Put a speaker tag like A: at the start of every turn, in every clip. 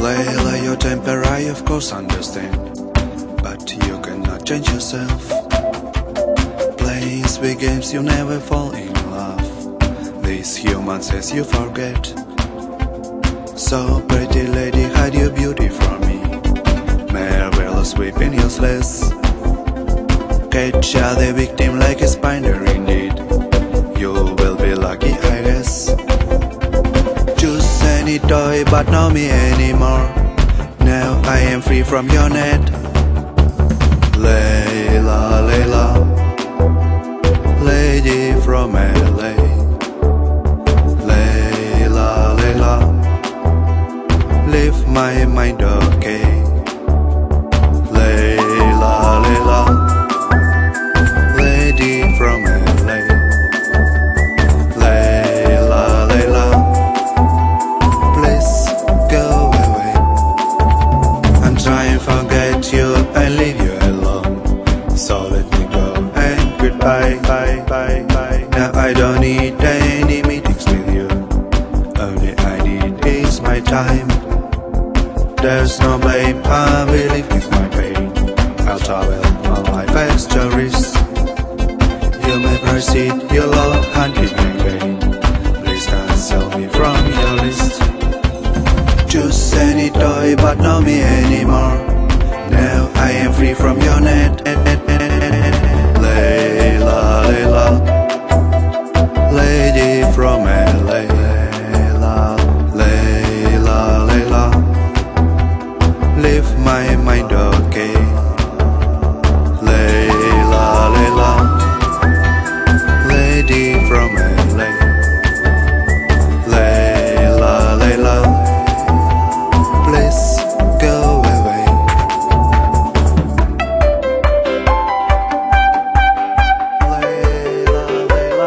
A: Layla, your temper I of course understand, but you cannot change yourself. Playing sweet games you never fall in love. This human says you forget. So pretty lady, hide your beauty from me. Marvelous weeping useless. Catch the victim like a spider indeed. You will be lucky, I guess. Choose any toy but not me anymore. Now I am free from your net. Layla, Layla, lady from LA. Layla, Layla, leave my mind okay. Layla, Layla, lady from LA. Layla, Layla, please go away. I'm trying to forget you and leave you alone. So let me go and goodbye, bye, bye, bye. Now I don't need any meetings with you. Only I need is my time. There's no blame, I will live with my pain. I'll travel my life as tourist. You may proceed your love hunting in vain. Please cancel me from your list. Choose any toy but not me anymore. Now I am free from your net. Layla, Layla, lady from LA. Layla, Layla, Layla, leave my mind okay. Layla, Layla, lady from LA. Layla, Layla, please go away. Layla, Layla,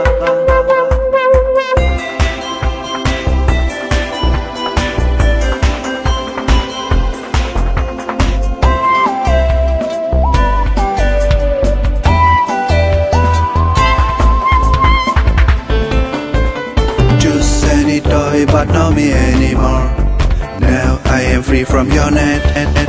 A: choose any toy but not me anymore. Now I am free from your net.